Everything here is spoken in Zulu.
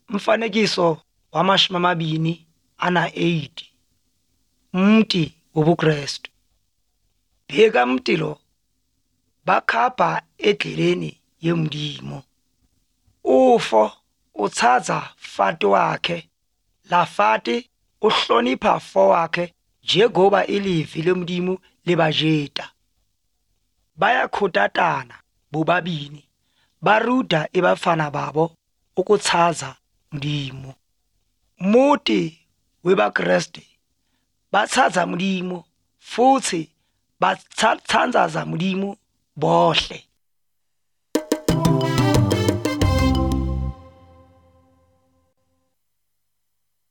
Mfanekiso wama-28 mti wobuKristu. Bheka mti lo bakhapha endleleni yemndimo. Ufo uthatha fati wakhe, lafati uhlonipha fo wakhe njengoba ilivi lomndimo libajeta. Bayakhutatana bobabini baruda ebafana babo ukuthaza mndimo. Muti webaKristu bathaza mndimo futhi bathandaza mndimo bohle.